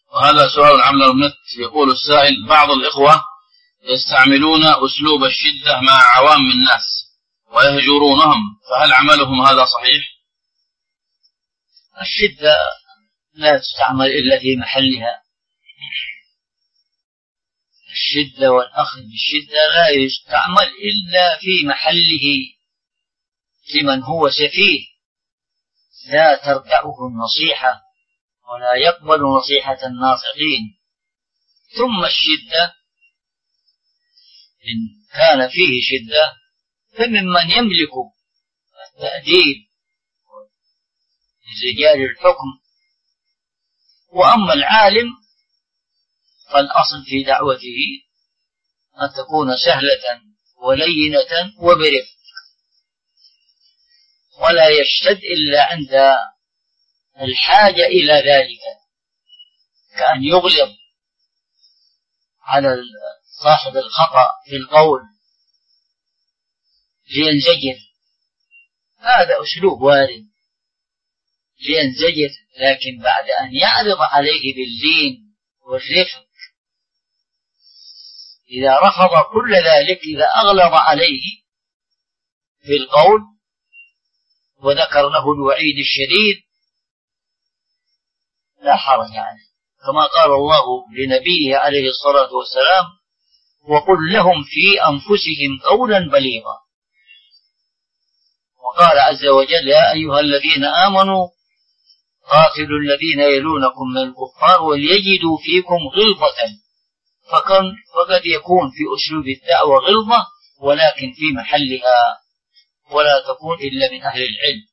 وهذا سؤال عن النت. يقول السائل: بعض الإخوة يستعملون أسلوب الشدة مع عوام الناس ويهجرونهم، فهل عملهم هذا صحيح؟ الشدة لا تستعمل إلا في محلها. الشدة والأخذ بالشدة لا يستعمل إلا في محله لمن هو سفيه لا ترجعه النصيحة ولا يقبل نصيحة الناصحين. ثم الشدة إن كان فيه شدة فممن يملك التأديب لرجال الحكم. وأما العالم فالأصل في دعوته أن تكون سهلة ولينة وبرفق، ولا يشتد إلا عند الحاجة إلى ذلك، كأن يغلظ على صاحب الخطأ في القول لينزجر، هذا أسلوب وارد لينزجر، لكن بعد أن يعرض عليه باللين والرفق. إذا رفض كل ذلك، إذا أغلظ عليه في القول وذكر له الوعيد الشديد لا حرج عنه، كما قال الله لنبيه عليه الصلاة والسلام: وقل لهم في أنفسهم قولا بليغا. وقال عز وجل: يا أيها الذين آمنوا قاتلوا الذين يلونكم من الكفار وليجدوا فيكم غلظة. فقد يكون في أسلوب الدعوة غلظة ولكن في محلها، ولا تكون إلا من أهل العلم.